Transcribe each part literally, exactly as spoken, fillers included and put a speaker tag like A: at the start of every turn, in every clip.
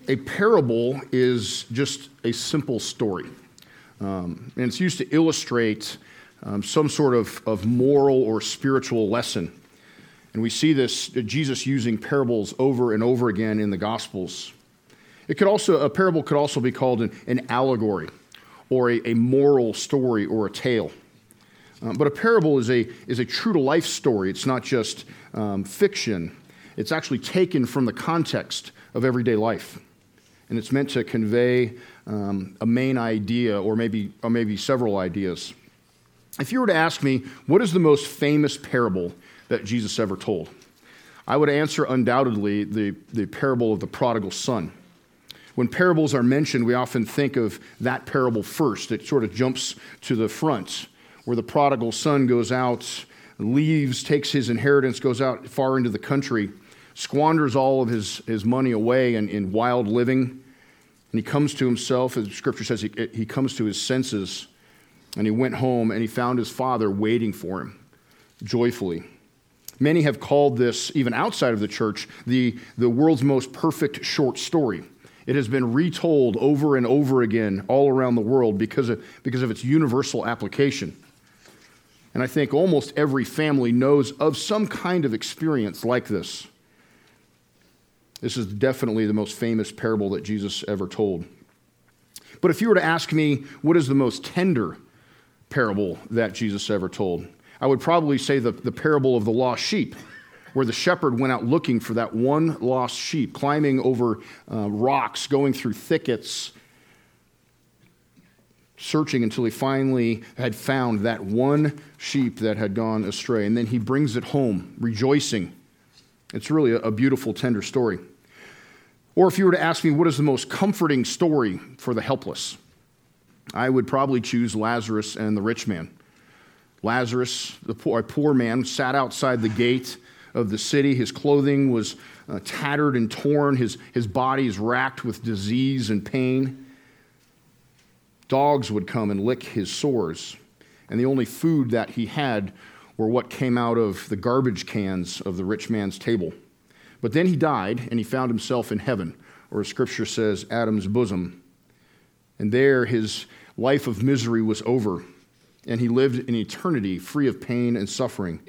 A: a parable is just a simple story. Um, and it's used to illustrate um, some sort of, of moral or spiritual lesson. And we see this, Jesus using parables over and over again in the Gospels. It could also, a parable could also be called an, an allegory or a, a moral story or a tale. Um, but a parable is a, is a true-to-life story. It's not just um, fiction. It's actually taken from the context of everyday life. And it's meant to convey um, a main idea or maybe, or maybe several ideas. If you were to ask me, what is the most famous parable that Jesus ever told? I would answer undoubtedly the, the parable of the prodigal son. When parables are mentioned, we often think of that parable first. It sort of jumps to the front, where the prodigal son goes out, leaves, takes his inheritance, goes out far into the country, squanders all of his, his money away in, in wild living, and he comes to himself, as Scripture says, he, he comes to his senses, and he went home, and he found his father waiting for him, joyfully. Many have called this, even outside of the church, the, the world's most perfect short story. It has been retold over and over again all around the world because of, because of its universal application. And I think almost every family knows of some kind of experience like this. This is definitely the most famous parable that Jesus ever told. But if you were to ask me, what is the most tender parable that Jesus ever told? I would probably say the, the parable of the lost sheep, where the shepherd went out looking for that one lost sheep, climbing over uh, rocks, going through thickets, searching until he finally had found that one sheep that had gone astray. And then he brings it home, rejoicing. It's really a, a beautiful, tender story. Or if you were to ask me, what is the most comforting story for the helpless? I would probably choose Lazarus and the rich man. Lazarus, the poor, a poor man, sat outside the gate of the city. His clothing was uh, tattered and torn. His, his body is racked with disease and pain. Dogs would come and lick his sores. And the only food that he had were what came out of the garbage cans of the rich man's table. But then he died, and he found himself in heaven, or as Scripture says, Adam's bosom. And there his life of misery was over, and he lived in eternity free of pain and suffering.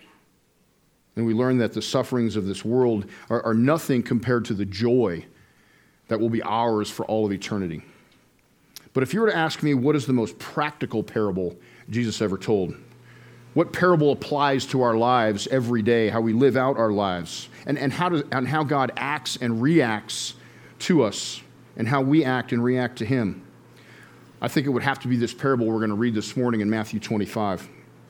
A: And we learn that the sufferings of this world are, are nothing compared to the joy that will be ours for all of eternity. But if you were to ask me, what is the most practical parable Jesus ever told? What parable applies to our lives every day, how we live out our lives, and, and, how, does, and how God acts and reacts to us, and how we act and react to him? I think it would have to be this parable we're going to read this morning in Matthew twenty-five.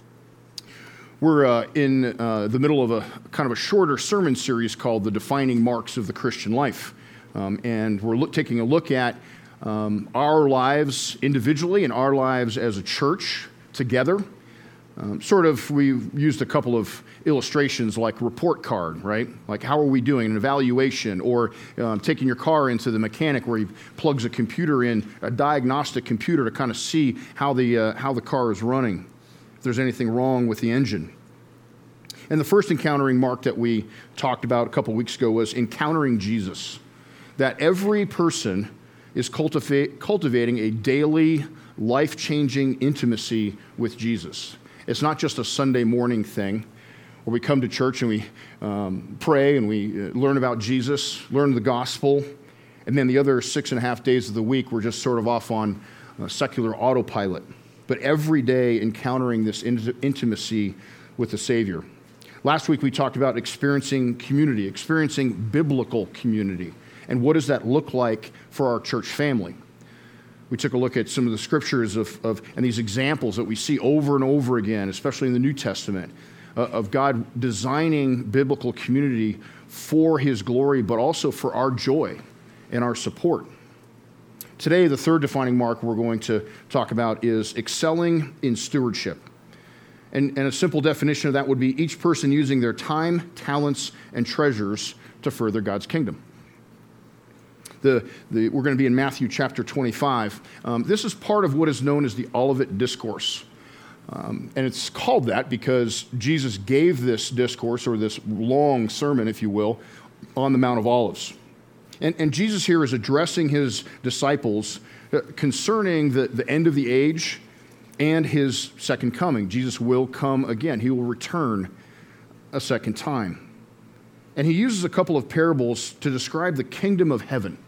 A: We're uh, in uh, the middle of a kind of a shorter sermon series called The Defining Marks of the Christian Life. Um, and we're look, taking a look at um, our lives individually and our lives as a church together. Um, sort of, we used a couple of illustrations like report card, right? Like how are we doing, an evaluation, or um, taking your car into the mechanic where he plugs a computer in, a diagnostic computer to kind of see how the, uh, how the car is running, if there's anything wrong with the engine. And the first encountering mark that we talked about a couple weeks ago was encountering Jesus, that every person is cultivate, cultivating a daily, life-changing intimacy with Jesus. It's not just a Sunday morning thing where we come to church and we um, pray and we uh, learn about Jesus, learn the gospel, and then the other six and a half days of the week we're just sort of off on uh, secular autopilot. But every day encountering this int- intimacy with the Savior. Last week we talked about experiencing community, experiencing biblical community, and what does that look like for our church family? We took a look at some of the scriptures of, of and these examples that we see over and over again, especially in the New Testament, uh, of God designing biblical community for his glory, but also for our joy and our support. Today, the third defining mark we're going to talk about is excelling in stewardship. And, and a simple definition of that would be each person using their time, talents, and treasures to further God's kingdom. The, the, we're going to be in Matthew chapter twenty-five. Um, this is part of what is known as the Olivet Discourse. Um, and it's called that because Jesus gave this discourse, or this long sermon, if you will, on the Mount of Olives. And, and Jesus here is addressing his disciples concerning the, the end of the age and his second coming. Jesus will come again. He will return a second time. And he uses a couple of parables to describe the kingdom of heaven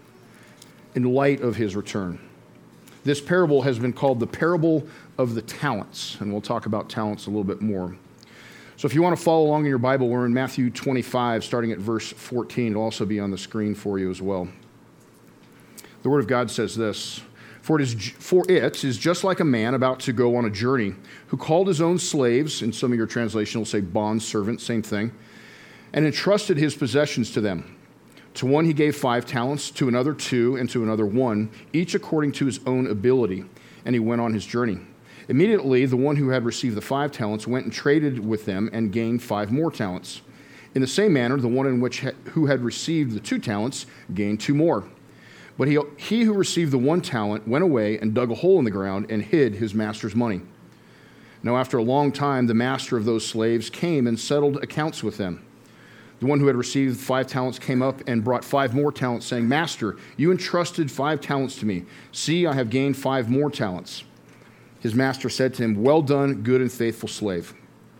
A: in light of his return. This parable has been called the parable of the talents, and we'll talk about talents a little bit more. So if you want to follow along in your Bible, we're in Matthew twenty-five, starting at verse fourteen. It'll also be on the screen for you as well. The Word of God says this, For it, is, for it is just like a man about to go on a journey, who called his own slaves, in some of your translations will say bond servants, same thing, and entrusted his possessions to them. To one he gave five talents, to another two, and to another one, each according to his own ability, and he went on his journey. Immediately, the one who had received the five talents went and traded with them and gained five more talents. In the same manner, the one in which ha- who had received the two talents gained two more. But he, he who received the one talent went away and dug a hole in the ground and hid his master's money. Now, after a long time, the master of those slaves came and settled accounts with them. The one who had received five talents came up and brought five more talents, saying, Master, you entrusted five talents to me. See, I have gained five more talents. His master said to him, Well done, good and faithful slave.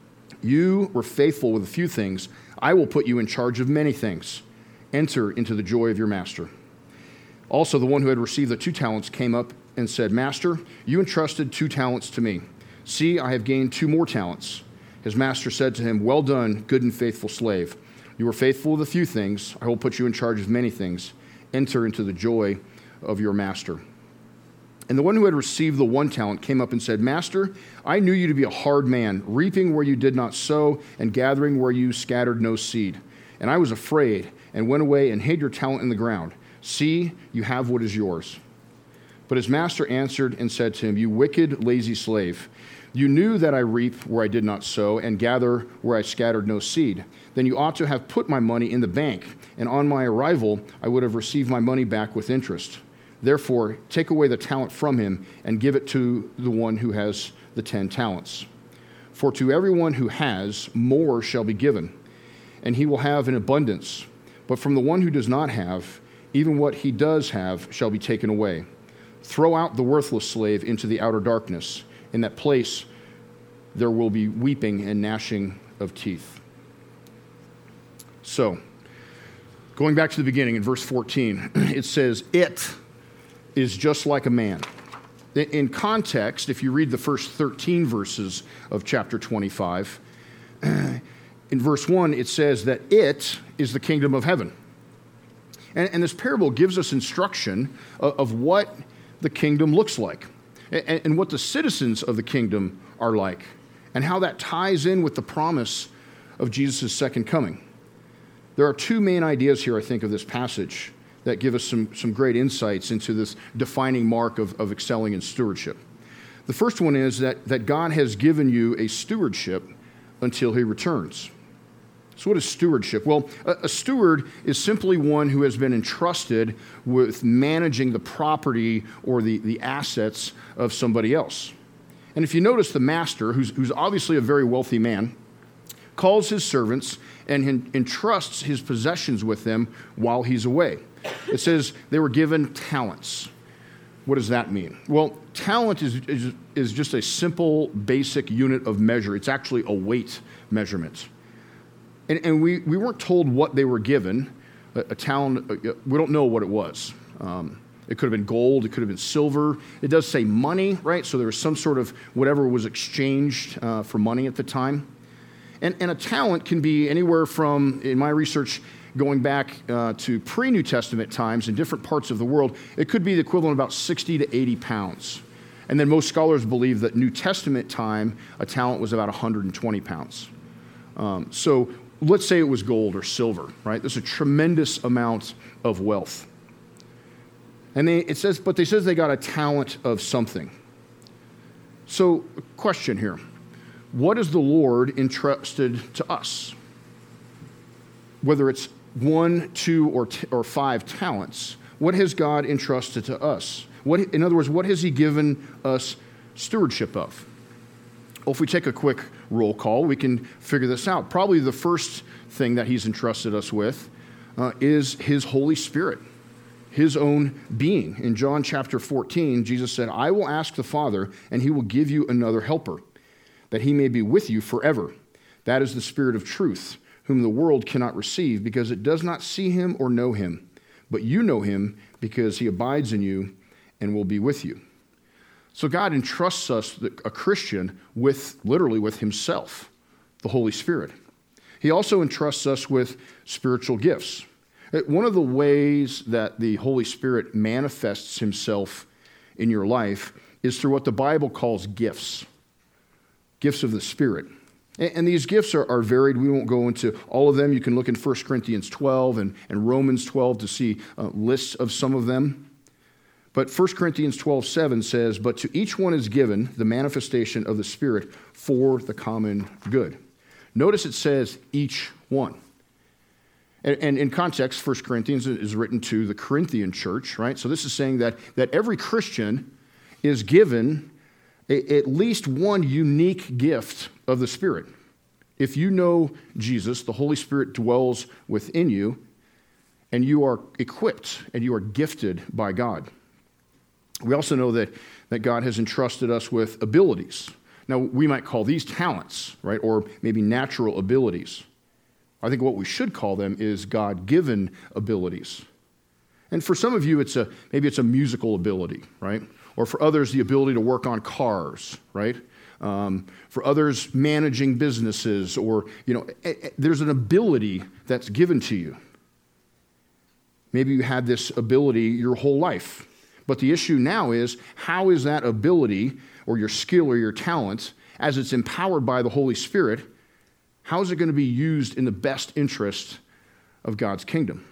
A: You were faithful with a few things. I will put you in charge of many things. Enter into the joy of your master. Also, the one who had received the two talents came up and said, Master, you entrusted two talents to me. See, I have gained two more talents. His master said to him, Well done, good and faithful slave. You were faithful with a few things. I will put you in charge of many things. Enter into the joy of your master. And the one who had received the one talent came up and said, Master, I knew you to be a hard man, reaping where you did not sow and gathering where you scattered no seed. And I was afraid and went away and hid your talent in the ground. See, you have what is yours. But his master answered and said to him, You wicked, lazy slave, you knew that I reap where I did not sow and gather where I scattered no seed. Then you ought to have put my money in the bank, and on my arrival I would have received my money back with interest. Therefore, take away the talent from him and give it to the one who has the ten talents. For to everyone who has, more shall be given, and he will have in abundance. But from the one who does not have, even what he does have shall be taken away. Throw out the worthless slave into the outer darkness. In that place there will be weeping and gnashing of teeth. So, going back to the beginning in verse fourteen, it says, It is just like a man. In context, if you read the first thirteen verses of chapter twenty-five, in verse one, it says that it is the kingdom of heaven. And, and this parable gives us instruction of, of what the kingdom looks like and, and what the citizens of the kingdom are like and how that ties in with the promise of Jesus' second coming. There are two main ideas here, I think, of this passage that give us some, some great insights into this defining mark of, of excelling in stewardship. The first one is that, that God has given you a stewardship until he returns. So what is stewardship? Well, a, a steward is simply one who has been entrusted with managing the property or the, the assets of somebody else. And if you notice, the master, who's, who's obviously a very wealthy man, calls his servants and entrusts his possessions with them while he's away. It says they were given talents. What does that mean? Well, talent is, is, is just a simple, basic unit of measure. It's actually a weight measurement. And, and we, we weren't told what they were given. A, a talent, we don't know what it was. Um, it could have been gold. It could have been silver. It does say money, right? So there was some sort of whatever was exchanged uh, for money at the time. And, and a talent can be anywhere from, in my research, going back uh, to pre-New Testament times in different parts of the world, it could be the equivalent of about sixty to eighty pounds. And then most scholars believe that New Testament time, a talent was about one hundred twenty pounds. Um, so let's say it was gold or silver, right? There's a tremendous amount of wealth. And they, it says, but they says they got a talent of something. So question here. What has the Lord entrusted to us? Whether it's one, two, or, t- or five talents, what has God entrusted to us? What, in other words, what has he given us stewardship of? Well, if we take a quick roll call, we can figure this out. Probably the first thing that he's entrusted us with uh, is his Holy Spirit. his own being. In John chapter fourteen, Jesus said, I will ask the Father, and he will give you another helper, that he may be with you forever. That is the Spirit of truth, whom the world cannot receive, because it does not see him or know him. But you know him, because he abides in you and will be with you. So God entrusts us, a Christian, with literally with himself, the Holy Spirit. He also entrusts us with spiritual gifts. One of the ways that the Holy Spirit manifests himself in your life is through what the Bible calls gifts, gifts of the Spirit. And these gifts are, are varied. We won't go into all of them. You can look in First Corinthians twelve and, and Romans twelve to see uh, lists of some of them. But First Corinthians twelve seven says, but to each one is given the manifestation of the Spirit for the common good. Notice it says each one. And, and in context, First Corinthians is written to the Corinthian church, right? So this is saying that, that every Christian is given a, at least one unique gift of the Spirit. If you know Jesus, the Holy Spirit dwells within you, and you are equipped and you are gifted by God. We also know that, that God has entrusted us with abilities. Now, we might call these talents, right, or maybe natural abilities. I think what we should call them is God-given abilities. And for some of you, it's a maybe it's a musical ability, right? Or for others, the ability to work on cars, right? Um, for others, managing businesses, or, you know, there's an ability that's given to you. Maybe you had this ability your whole life. But the issue now is, how is that ability or your skill or your talent, as it's empowered by the Holy Spirit, how is it going to be used in the best interest of God's kingdom?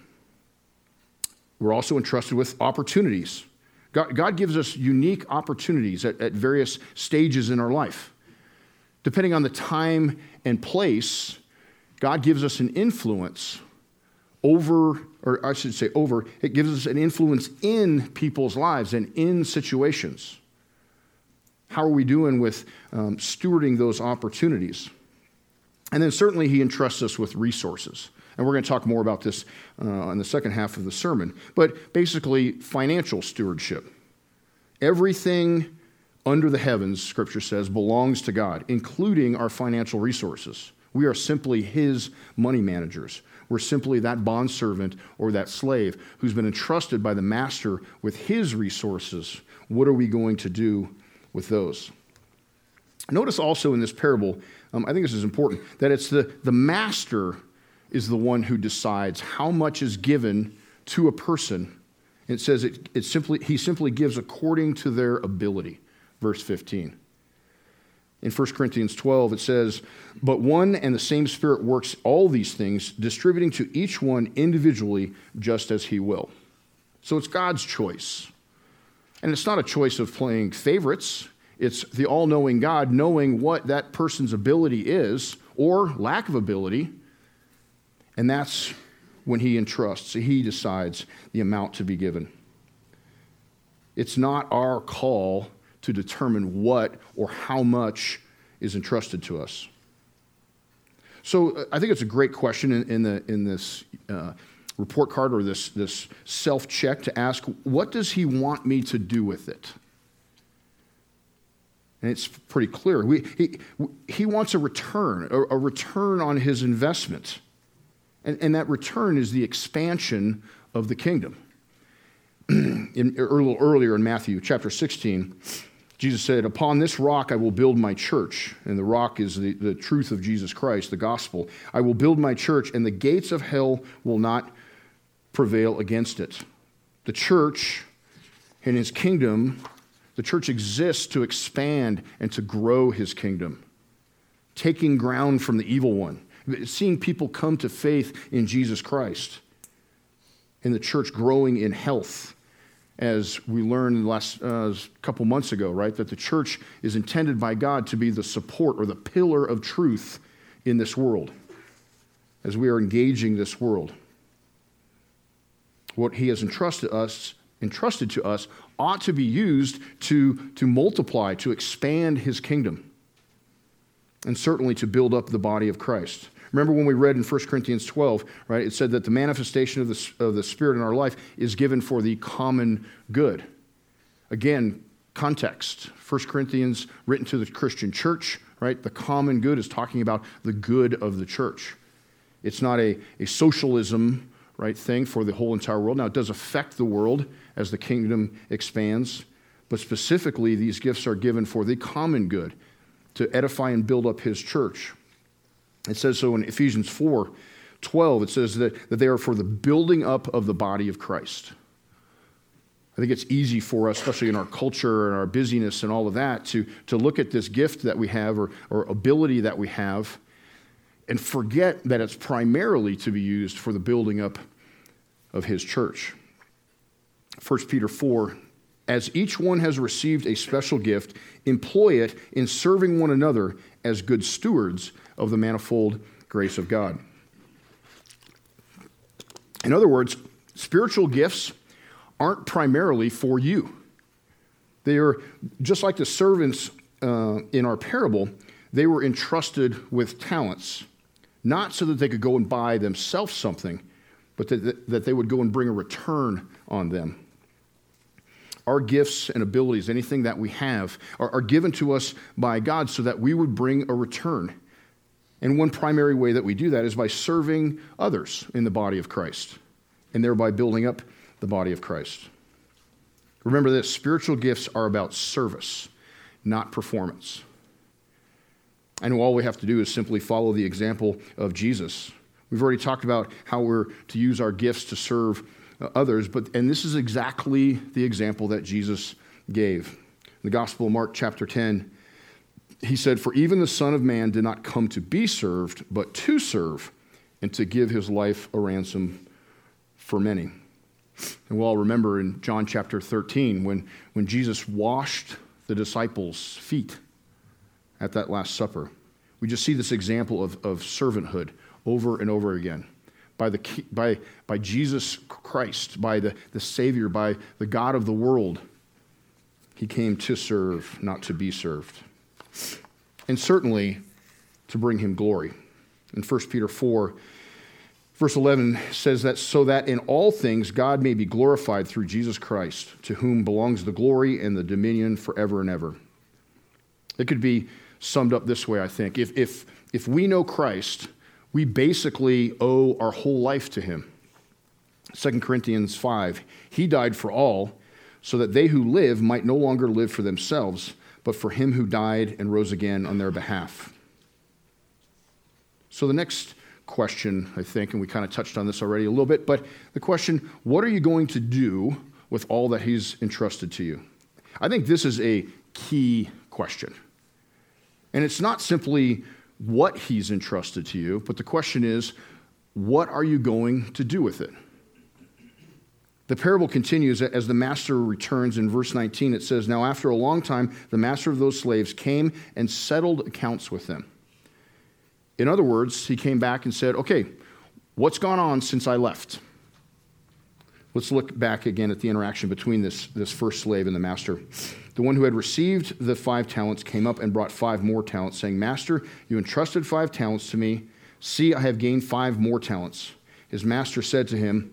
A: We're also entrusted with opportunities. God, God gives us unique opportunities at, at various stages in our life. Depending on the time and place, God gives us an influence over, or I should say over, it gives us an influence in people's lives and in situations. How are we doing with um, stewarding those opportunities? And then certainly he entrusts us with resources. And we're going to talk more about this uh, in the second half of the sermon. But basically, financial stewardship. Everything under the heavens, Scripture says, belongs to God, including our financial resources. We are simply his money managers. We're simply that bondservant or that slave who's been entrusted by the master with his resources. What are we going to do with those? Notice also in this parable, um, I think this is important, that it's the, the master is the one who decides how much is given to a person. It says it, it simply he simply gives according to their ability, verse fifteen. In First Corinthians twelve, it says, but one and the same Spirit works all these things, distributing to each one individually just as he will. So it's God's choice. And it's not a choice of playing favorites. It's the all-knowing God knowing what that person's ability is, or lack of ability, and that's when he entrusts, he decides the amount to be given. It's not our call to determine what or how much is entrusted to us. So I think it's a great question in, in, the, in this uh, report card or this, this self-check to ask, what does he want me to do with it? And it's pretty clear. We, he, he wants a return, a, a return on his investment. And, and that return is the expansion of the kingdom. in, a little earlier in Matthew chapter sixteen, Jesus said, upon this rock I will build my church. And the rock is the, the truth of Jesus Christ, the gospel. I will build my church, and the gates of hell will not prevail against it. The church and his kingdom, the church exists to expand and to grow his kingdom, taking ground from the evil one, seeing people come to faith in Jesus Christ, and the church growing in health. As we learned last uh, couple months ago, right, that the church is intended by God to be the support or the pillar of truth in this world as we are engaging this world. What he has entrusted us, entrusted to us ought to be used to, to multiply, to expand his kingdom, and certainly to build up the body of Christ. Remember when we read in First Corinthians twelve, right? It said that the manifestation of the, of the Spirit in our life is given for the common good. Again, context. First Corinthians written to the Christian church, right? The common good is talking about the good of the church. It's not a, a socialism, right, thing for the whole entire world. Now, it does affect the world as the kingdom expands, but specifically, these gifts are given for the common good, to edify and build up his church. It says so in Ephesians four twelve. It says that, that they are for the building up of the body of Christ. I think it's easy for us, especially in our culture and our busyness and all of that, to, to look at this gift that we have or, or ability that we have and forget that it's primarily to be used for the building up of his church. First Peter four, as each one has received a special gift, employ it in serving one another as good stewards of the manifold grace of God. In other words, spiritual gifts aren't primarily for you. They are, just like the servants uh, in our parable, they were entrusted with talents, not so that they could go and buy themselves something, but that, that they would go and bring a return on them. Our gifts and abilities, anything that we have, are, are given to us by God so that we would bring a return. And one primary way that we do that is by serving others in the body of Christ, and thereby building up the body of Christ. Remember this, spiritual gifts are about service, not performance. And all we have to do is simply follow the example of Jesus. We've already talked about how we're to use our gifts to serve others, but and this is exactly the example that Jesus gave. In the Gospel of Mark chapter ten, he said, "For even the Son of Man did not come to be served, but to serve, and to give his life a ransom for many." And we'll all remember in John chapter thirteen, when, when Jesus washed the disciples' feet at that Last Supper. We just see this example of, of servanthood over and over again. By, the, by, by Jesus Christ, by the, the Savior, by the God of the world, he came to serve, not to be served. And certainly to bring him glory. In First Peter four, verse eleven says that, so that in all things God may be glorified through Jesus Christ, to whom belongs the glory and the dominion forever and ever. It could be summed up this way, I think. If, if, if we know Christ, we basically owe our whole life to him. Second Corinthians five, he died for all, so that they who live might no longer live for themselves, but for him who died and rose again on their behalf. So the next question, I think, and we kind of touched on this already a little bit, but the question, what are you going to do with all that he's entrusted to you? I think this is a key question. And it's not simply what he's entrusted to you, but the question is, what are you going to do with it? The parable continues as the master returns. In verse nineteen, it says, "Now after a long time, the master of those slaves came and settled accounts with them." In other words, he came back and said, okay, what's gone on since I left? Let's look back again at the interaction between this, this first slave and the master. The one who had received the five talents came up and brought five more talents, saying, "Master, you entrusted five talents to me. See, I have gained five more talents." His master said to him,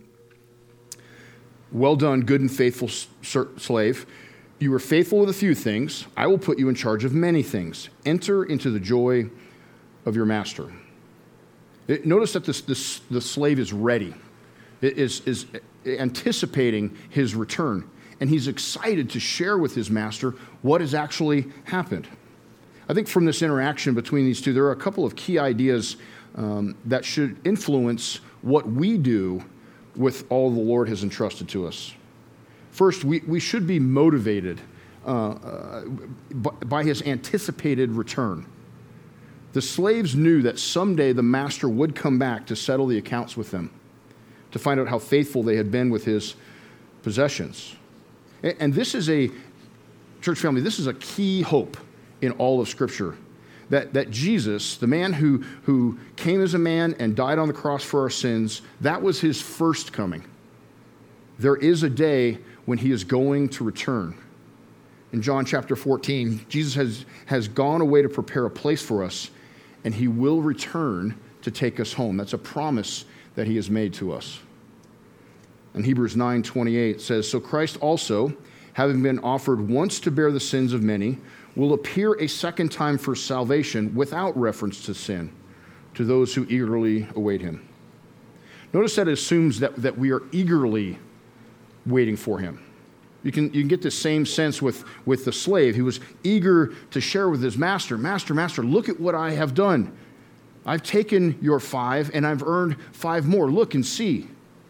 A: "Well done, good and faithful slave. You were faithful with a few things. I will put you in charge of many things. Enter into the joy of your master." It, notice that this, this, the slave is ready, it is, is anticipating his return, and he's excited to share with his master what has actually happened. I think from this interaction between these two, there are a couple of key ideas um, that should influence what we do with all the Lord has entrusted to us. First, we, we should be motivated uh, uh, by, by his anticipated return. The slaves knew that someday the master would come back to settle the accounts with them, to find out how faithful they had been with his possessions. And this is a, church family, this is a key hope in all of Scripture. That, that Jesus, the man who, who came as a man and died on the cross for our sins, that was his first coming. There is a day when he is going to return. In John chapter fourteen, Jesus has, has gone away to prepare a place for us, and he will return to take us home. That's a promise that he has made to us. And Hebrews nine twenty-eight says, "So Christ also, having been offered once to bear the sins of many, will appear a second time for salvation without reference to sin, to those who eagerly await him." Notice that it assumes that, that we are eagerly waiting for him. You can, you can get the same sense with, with the slave. He was eager to share with his master, "Master, master, look at what I have done. I've taken your five and I've earned five more. Look and see."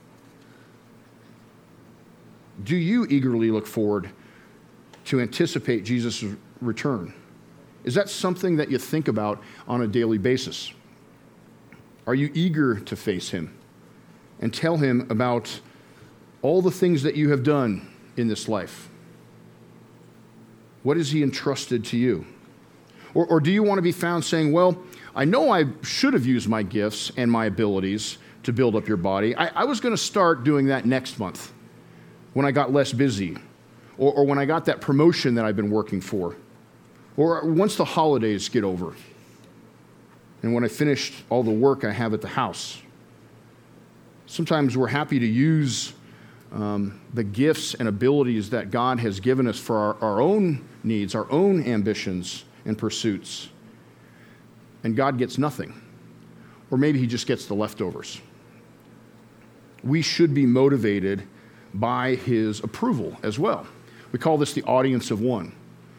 A: Do you eagerly look forward to anticipate Jesus' return? Is that something that you think about on a daily basis? Are you eager to face him and tell him about all the things that you have done in this life? What has he entrusted to you? Or, or do you want to be found saying, "Well, I know I should have used my gifts and my abilities to build up your body. I, I was going to start doing that next month when I got less busy, or, or when I got that promotion that I've been working for, or once the holidays get over, and when I finished all the work I have at the house." Sometimes we're happy to use um, the gifts and abilities that God has given us for our, our own needs, our own ambitions and pursuits, and God gets nothing. Or maybe he just gets the leftovers. We should be motivated by his approval as well. We call this the audience of one.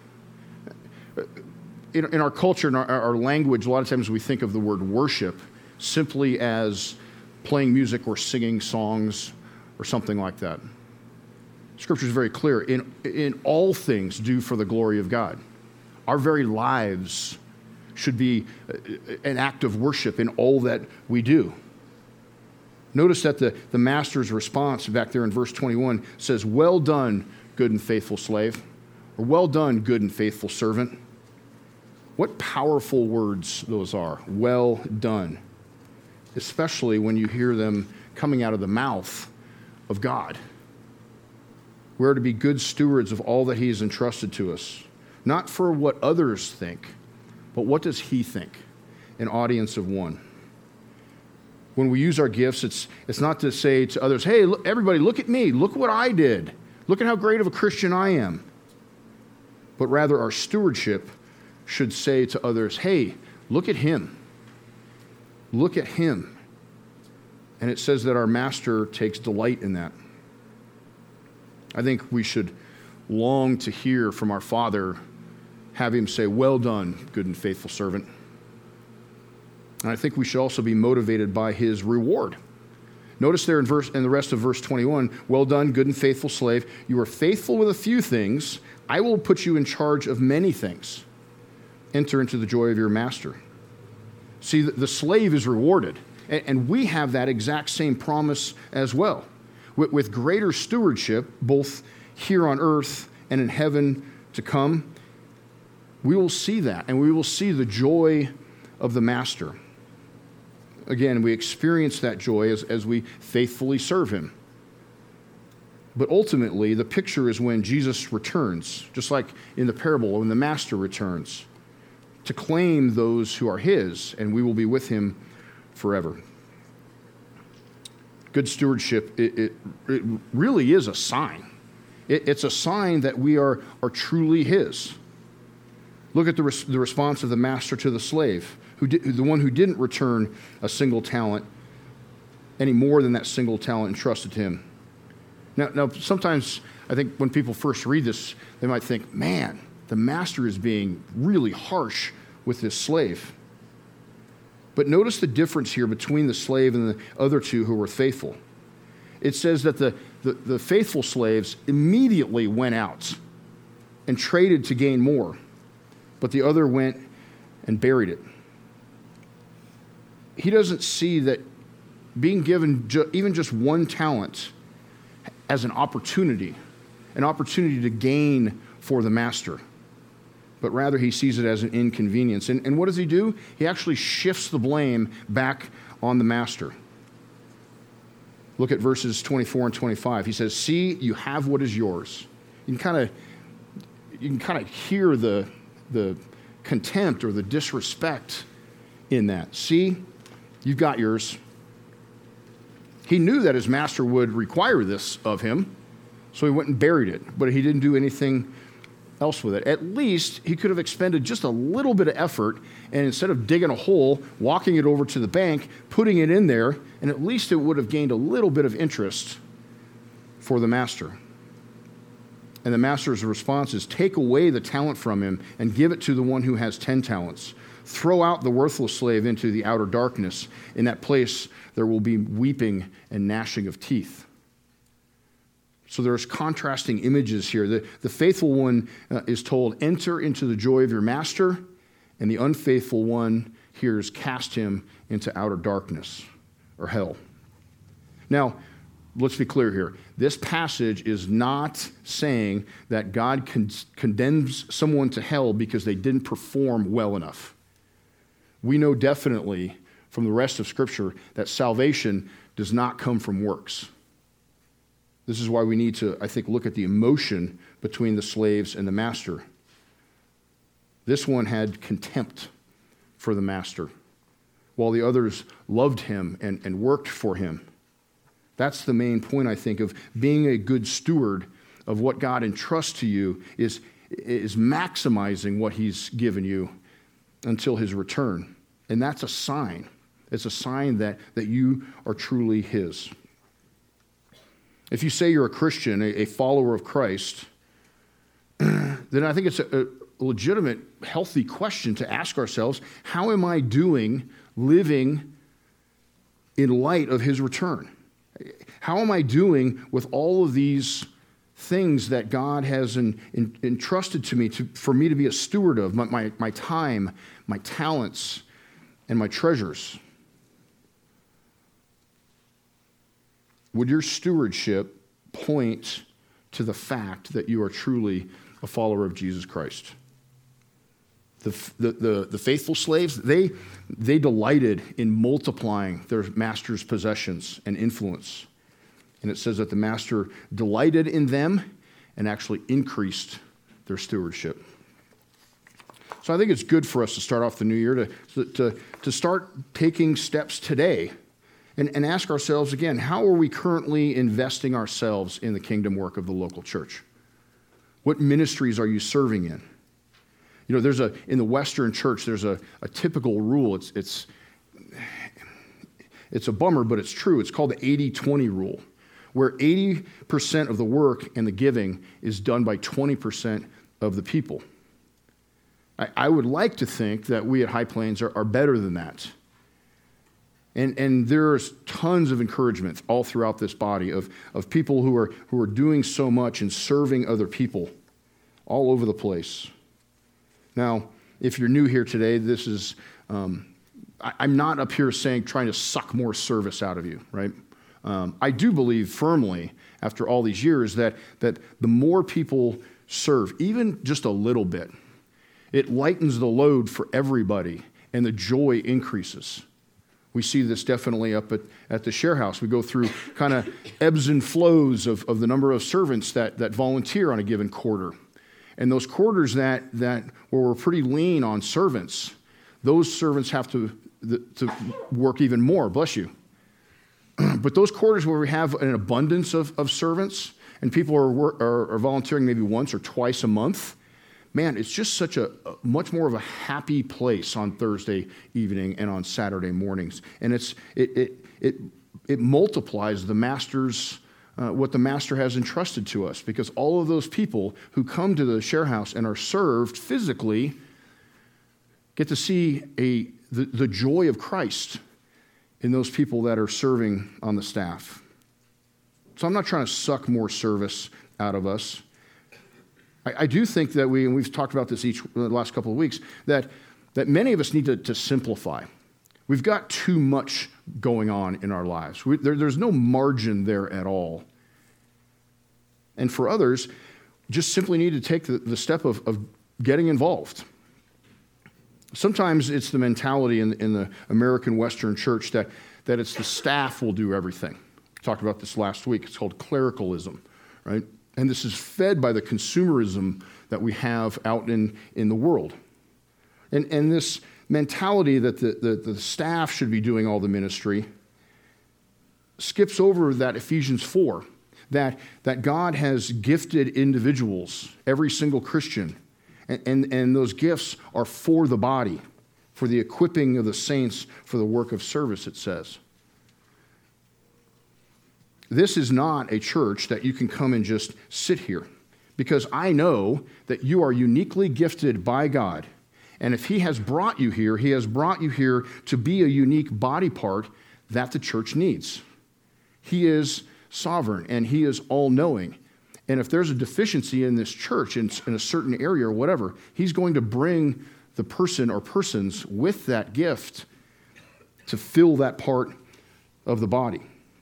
A: In, in our culture, in our, our language, a lot of times we think of the word worship simply as playing music or singing songs or something like that. Scripture is very clear. In, in all things, do for the glory of God. Our very lives should be an act of worship in all that we do. Notice that the, the master's response back there in verse twenty-one says, "Well done, good and faithful slave," or "Well done, good and faithful servant." What powerful words those are. Well done. Especially when you hear them coming out of the mouth of God. We are to be good stewards of all that he has entrusted to us. Not for what others think, but what does he think? An audience of one. When we use our gifts, it's, it's not to say to others, "Hey, look, everybody, look at me. Look what I did. Look at how great of a Christian I am." But rather, our stewardship should say to others, "Hey, look at him. Look at him." And it says that our master takes delight in that. I think we should long to hear from our Father, have him say, "Well done, good and faithful servant." And I think we should also be motivated by his reward. Notice there in verse in the rest of verse twenty-one, "Well done, good and faithful slave. You are faithful with a few things. I will put you in charge of many things. Enter into the joy of your master." See, the slave is rewarded. And we have that exact same promise as well. With greater stewardship, both here on earth and in heaven to come, we will see that, and we will see the joy of the master. Again, we experience that joy as, as we faithfully serve him. But ultimately, the picture is when Jesus returns, just like in the parable, when the master returns, to claim those who are his, and we will be with him forever. Good stewardship, it, it, it really is a sign. It, it's a sign that we are, are truly his. Look at the, res, the response of the master to the slave, who did, the one who didn't return a single talent any more than that single talent entrusted to him. Now, now, sometimes I think when people first read this, they might think, "Man, the master is being really harsh with this slave." But notice the difference here between the slave and the other two who were faithful. It says that the, the, the faithful slaves immediately went out and traded to gain more, but the other went and buried it. He doesn't see that being given ju- even just one talent as an opportunity, an opportunity to gain for the master, but rather he sees it as an inconvenience. And, and what does he do? He actually shifts the blame back on the master. Look at verses twenty-four and twenty-five. He says, "See, you have what is yours." You can kind of you can kind of hear the, the contempt or the disrespect in that. "See, You've got yours. He knew that his master would require this of him, so he went and buried it, but he didn't do anything else with it. At least he could have expended just a little bit of effort, and instead of digging a hole, walking it over to the bank, putting it in there, and at least it would have gained a little bit of interest for the master. And the master's response is, take away the talent from him and give it to the one who has ten talents. Throw out the worthless slave into the outer darkness. In that place there will be weeping and gnashing of teeth. So there's contrasting images here. The, the faithful one uh, is told, enter into the joy of your master, and the unfaithful one here is cast him into outer darkness or hell. Now, let's be clear here. This passage is not saying that God con- condemns someone to hell because they didn't perform well enough. We know definitely from the rest of Scripture that salvation does not come from works. This is why we need to, I think, look at the emotion between the slaves and the master. This one had contempt for the master, while the others loved him and, and worked for him. That's the main point, I think, of being a good steward of what God entrusts to you is, is maximizing what he's given you until his return. And that's a sign. It's a sign that, that you are truly his. If you say you're a Christian, a, a follower of Christ, then I think it's a, a legitimate, healthy question to ask ourselves, how am I doing living in light of his return? How am I doing with all of these things that God has en, en, entrusted to me to, for me to be a steward of, my, my, my time, my talents, and my treasures? Would your stewardship point to the fact that you are truly a follower of Jesus Christ? The, the, the, the faithful slaves, they, they delighted in multiplying their master's possessions and influence. And it says that the master delighted in them and actually increased their stewardship. So I think it's good for us to start off the new year, to, to, to start taking steps today and, and ask ourselves again, how are we currently investing ourselves in the kingdom work of the local church? What ministries are you serving in? You know, there's a, in the Western church, there's a, a typical rule. It's, it's, it's a bummer, but it's true. It's called the eighty twenty rule, where eighty percent of the work and the giving is done by twenty percent of the people. I, I would like to think that we at High Plains are, are better than that. And, and there's tons of encouragement all throughout this body of, of people who are, who are doing so much and serving other people all over the place. Now, if you're new here today, this is, um, I, I'm not up here saying trying to suck more service out of you, right? Um, I do believe firmly, after all these years, that, that the more people serve, even just a little bit, it lightens the load for everybody and the joy increases. We see this definitely up at, at the Share House. We go through kind of ebbs and flows of, of the number of servants that, that volunteer on a given quarter. And those quarters that, that where we're pretty lean on servants, those servants have to, to work even more. Bless you. But those quarters where we have an abundance of, of servants and people are, are, are volunteering maybe once or twice a month, man, it's just such a, a much more of a happy place on Thursday evening and on Saturday mornings. And it's it it it, it multiplies the master's uh, what the master has entrusted to us, because all of those people who come to the Share House and are served physically get to see a the, the joy of Christ in those people that are serving on the staff. So I'm not trying to suck more service out of us. I, I do think that we, and we've talked about this each the last couple of weeks, that, that many of us need to, to simplify. We've got too much going on in our lives. We, there, there's no margin there at all. And for others, just simply need to take the, the step of, of getting involved. Sometimes it's the mentality in, in the American Western church that, that it's the staff will do everything. We talked about this last week. It's called clericalism, right? And this is fed by the consumerism that we have out in, in the world. And, and this, mentality that the, the, the staff should be doing all the ministry skips over that Ephesians four, that, that God has gifted individuals, every single Christian, and, and, and those gifts are for the body, for the equipping of the saints for the work of service, it says. This is not a church that you can come and just sit here, because I know that you are uniquely gifted by God. And if he has brought you here, he has brought you here to be a unique body part that the church needs. He is sovereign and he is all-knowing. And if there's a deficiency in this church in, in a certain area or whatever, he's going to bring the person or persons with that gift to fill that part of the body.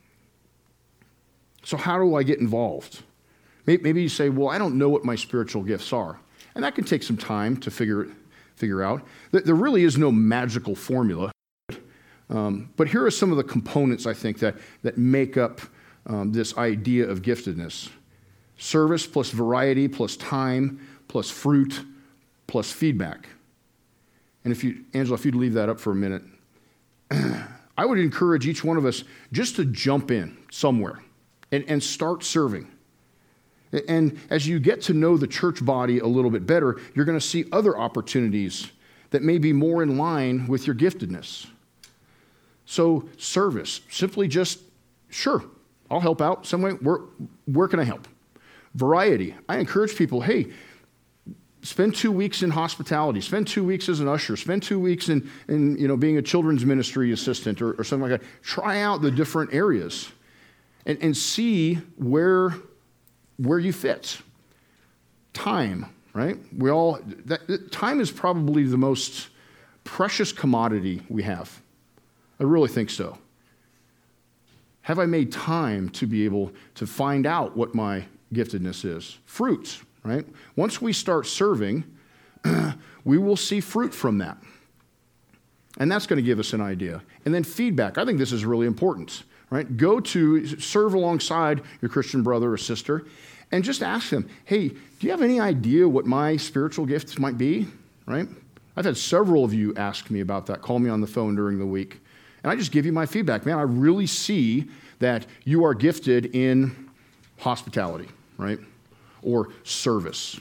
A: So how do I get involved? Maybe you say, well, I don't know what my spiritual gifts are. And that can take some time to figure, figure out. There really is no magical formula. Um, but here are some of the components, I think, that, that make up um, this idea of giftedness. Service plus variety plus time plus fruit plus feedback. And if you, Angela, if you'd leave that up for a minute, I would encourage each one of us just to jump in somewhere and, and start serving. And as you get to know the church body a little bit better, you're going to see other opportunities that may be more in line with your giftedness. So service, simply just, sure, I'll help out some way. Where, where can I help? Variety. I encourage people, hey, spend two weeks in hospitality, spend two weeks as an usher, spend two weeks in, in you know, being a children's ministry assistant or, or something like that. Try out the different areas and, and see where, where you fit. Time, right? We all, that, that, time is probably the most precious commodity we have. I really think so. Have I made time to be able to find out what my giftedness is? Fruit, right? Once we start serving, we will see fruit from that. And that's going to give us an idea. And then feedback. I think this is really important, right? Go to serve alongside your Christian brother or sister and just ask them, hey, do you have any idea what my spiritual gifts might be, right? I've had several of you ask me about that, call me on the phone during the week. And I just give you my feedback. Man, I really see that you are gifted in hospitality, right? Or service.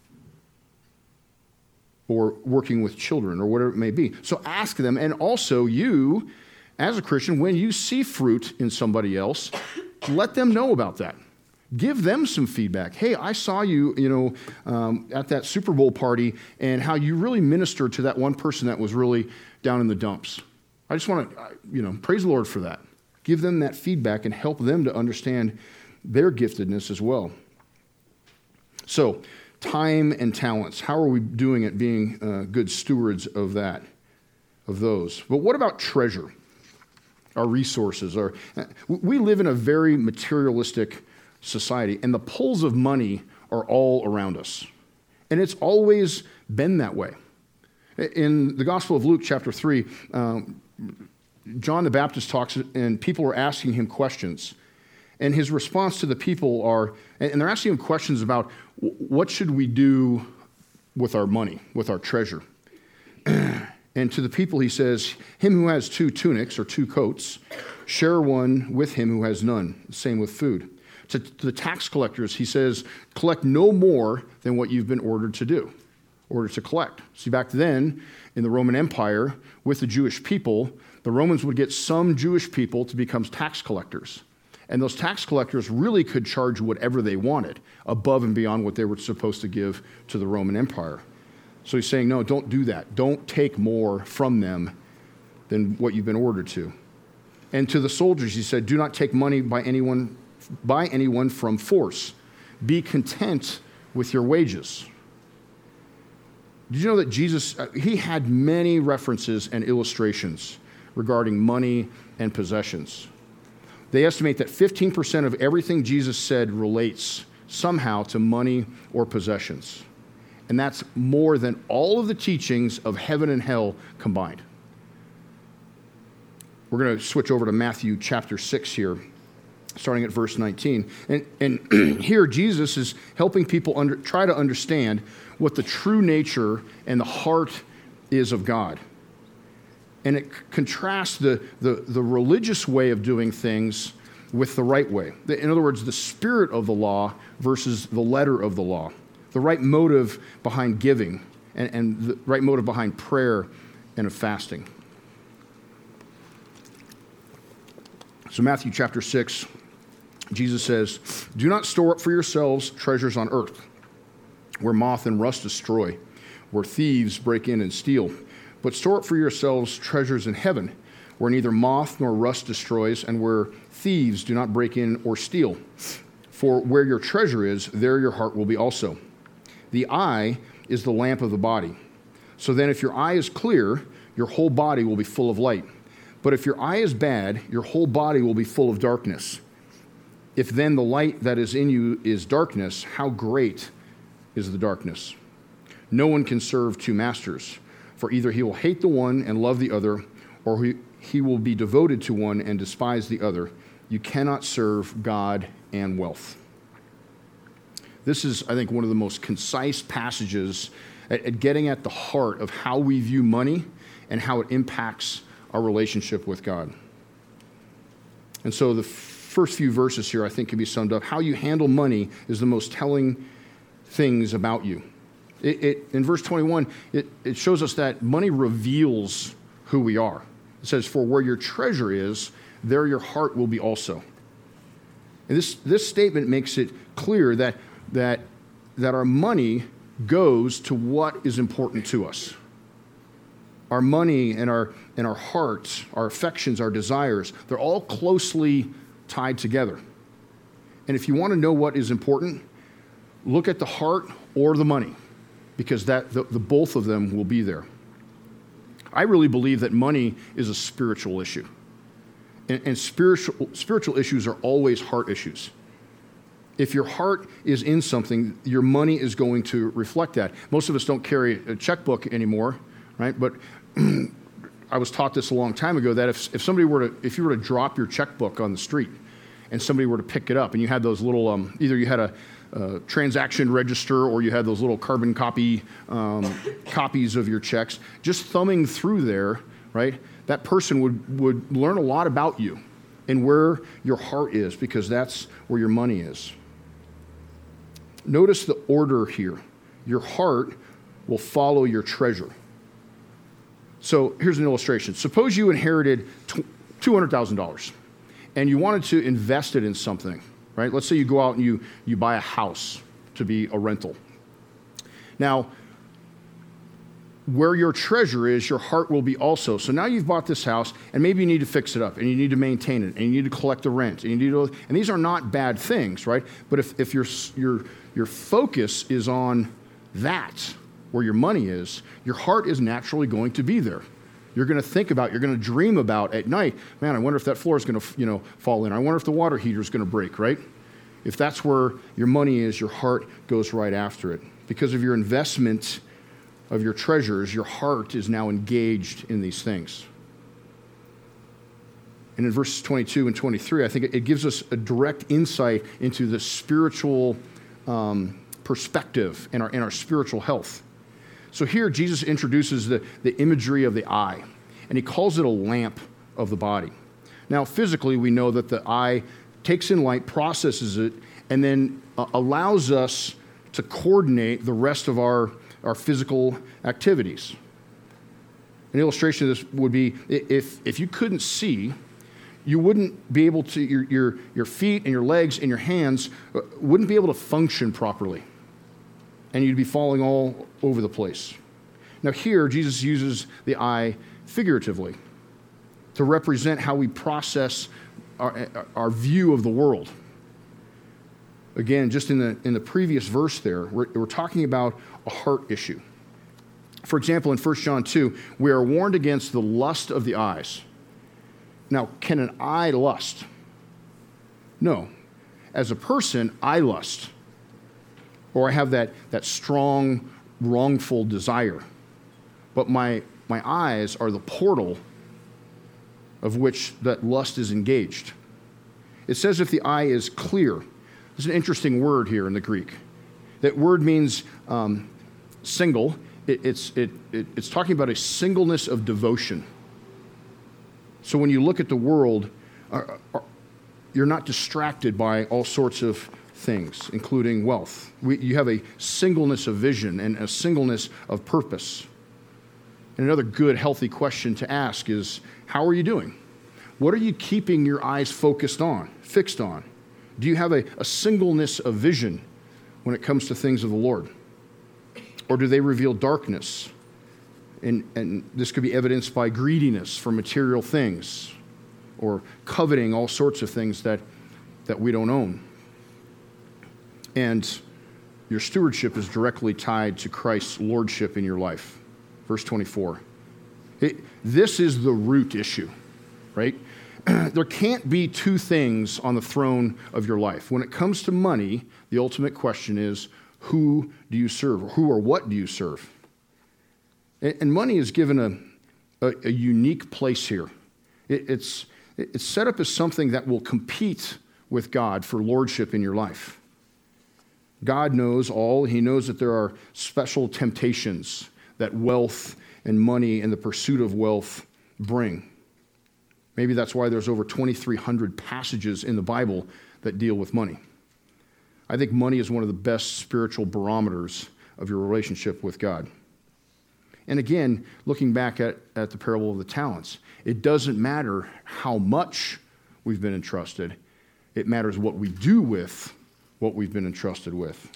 A: Or working with children, or whatever it may be. So ask them. And also you, as a Christian, when you see fruit in somebody else, let them know about that. Give them some feedback. Hey, I saw you, you know, um, at that Super Bowl party and how you really ministered to that one person that was really down in the dumps. I just want to, you know, praise the Lord for that. Give them that feedback and help them to understand their giftedness as well. So, time and talents. How are we doing at being uh, good stewards of that, of those? But what about treasure? Our resources. Our, we live in a very materialistic society, and the pulls of money are all around us. And it's always been that way. In the Gospel of Luke, chapter three, um, John the Baptist talks, and people are asking him questions. And his response to the people are, and they're asking him questions about what should we do with our money, with our treasure. And to the people he says, him who has two tunics or two coats, share one with him who has none. Same with food. To the tax collectors, he says, collect no more than what you've been ordered to do, ordered to collect. See, back then in the Roman Empire, with the Jewish people, the Romans would get some Jewish people to become tax collectors. And those tax collectors really could charge whatever they wanted, above and beyond what they were supposed to give to the Roman Empire. So he's saying, no, don't do that. Don't take more from them than what you've been ordered to. And to the soldiers, he said, do not take money by anyone, by anyone from force. Be content with your wages. Did you know that Jesus, he had many references and illustrations regarding money and possessions? They estimate that fifteen percent of everything Jesus said relates somehow to money or possessions. And that's more than all of the teachings of heaven and hell combined. We're going to switch over to Matthew chapter six here, starting at verse nineteen. And, and here Jesus is helping people under, try to understand what the true nature and the heart is of God. And it c- contrasts the, the, the religious way of doing things with the right way. The- In other words, the spirit of the law versus the letter of the law. The right motive behind giving and, and the right motive behind prayer and of fasting. So Matthew chapter six, Jesus says, "Do not store up for yourselves treasures on earth, where moth and rust destroy, where thieves break in and steal. But store up for yourselves treasures in heaven, where neither moth nor rust destroys, and where thieves do not break in or steal. For where your treasure is, there your heart will be also. The eye is the lamp of the body. So then if your eye is clear, your whole body will be full of light. But if your eye is bad, your whole body will be full of darkness. If then the light that is in you is darkness, how great is the darkness? No one can serve two masters, for either he will hate the one and love the other, or he, he will be devoted to one and despise the other. You cannot serve God and wealth." This is, I think, one of the most concise passages at, at getting at the heart of how we view money and how it impacts our relationship with God. And so the first few verses here, I think, can be summed up. How you handle money is the most telling things about you. It, it, in verse twenty-one, it, it shows us that money reveals who we are. It says, "For where your treasure is, there your heart will be also." And this, this statement makes it clear that, that, that our money goes to what is important to us. Our money and our, and our hearts, our affections, our desires, they're all closely tied together. And if you want to know what is important, look at the heart or the money, because that the, the both of them will be there. I really believe that money is a spiritual issue. And, and spiritual, spiritual issues are always heart issues. If your heart is in something, your money is going to reflect that. Most of us don't carry a checkbook anymore, right? But I was taught this a long time ago that if, if somebody were to, if you were to drop your checkbook on the street and somebody were to pick it up and you had those little, um, either you had a, a transaction register or you had those little carbon copy um, copies of your checks, just thumbing through there, right? That person would, would learn a lot about you and where your heart is, because that's where your money is. Notice the order here. Your heart will follow your treasure. So here's an illustration. Suppose you inherited two hundred thousand dollars and you wanted to invest it in something, right? Let's say you go out and you, you buy a house to be a rental. Now, where your treasure is, your heart will be also. So now you've bought this house, and maybe you need to fix it up, and you need to maintain it, and you need to collect the rent, and you need to, and these are not bad things, right? But if, if your, your, your focus is on that, where your money is, your heart is naturally going to be there. You're going to think about, you're going to dream about at night, man, I wonder if that floor is going to, you know, fall in. I wonder if the water heater is going to break, right? If that's where your money is, your heart goes right after it. Because of your investment of your treasures, your heart is now engaged in these things. And in verses twenty-two and twenty-three, I think it gives us a direct insight into the spiritual um, perspective and our, and our spiritual health. So here, Jesus introduces the, the imagery of the eye, and he calls it a lamp of the body. Now, physically, we know that the eye takes in light, processes it, and then uh, allows us to coordinate the rest of our our physical activities. An illustration of this would be if, if you couldn't see, you wouldn't be able to, your, your, your feet and your legs and your hands wouldn't be able to function properly. And you'd be falling all over the place. Now here, Jesus uses the eye figuratively to represent how we process our, our view of the world. Again, just in the in the previous verse there, we're, we're talking about a heart issue. For example, in First John two, we are warned against the lust of the eyes. Now, can an eye lust? No. As a person, I lust. Or I have that, that strong, wrongful desire. But my, my eyes are the portal of which that lust is engaged. It says if the eye is clear. There's an interesting word here in the Greek. That word means um, single. It, it's, it, it, it's talking about a singleness of devotion. So when you look at the world, are, are, you're not distracted by all sorts of things, including wealth. We, you have a singleness of vision and a singleness of purpose. And another good, healthy question to ask is, how are you doing? What are you keeping your eyes focused on, fixed on? Do you have a, a singleness of vision when it comes to things of the Lord? Or do they reveal darkness? And, and this could be evidenced by greediness for material things or coveting all sorts of things that, that we don't own. And your stewardship is directly tied to Christ's lordship in your life. Verse twenty-four. It, this is the root issue, right? There can't be two things on the throne of your life. When it comes to money, the ultimate question is, who do you serve? Or who or what do you serve? And, and money is given a, a, a unique place here. It, it's, it's set up as something that will compete with God for lordship in your life. God knows all. He knows that there are special temptations that wealth and money and the pursuit of wealth bring. Maybe that's why there's over twenty-three hundred passages in the Bible that deal with money. I think money is one of the best spiritual barometers of your relationship with God. And again, looking back at, at the parable of the talents, it doesn't matter how much we've been entrusted. It matters what we do with what we've been entrusted with.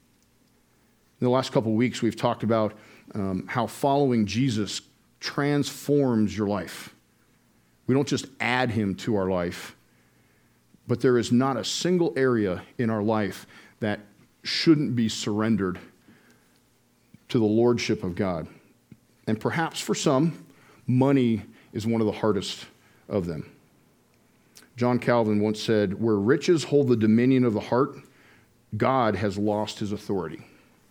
A: In the last couple of weeks, we've talked about um, how following Jesus transforms your life. We don't just add him to our life, but there is not a single area in our life that shouldn't be surrendered to the lordship of God. And perhaps for some, money is one of the hardest of them. John Calvin once said, "Where riches hold the dominion of the heart, God has lost his authority."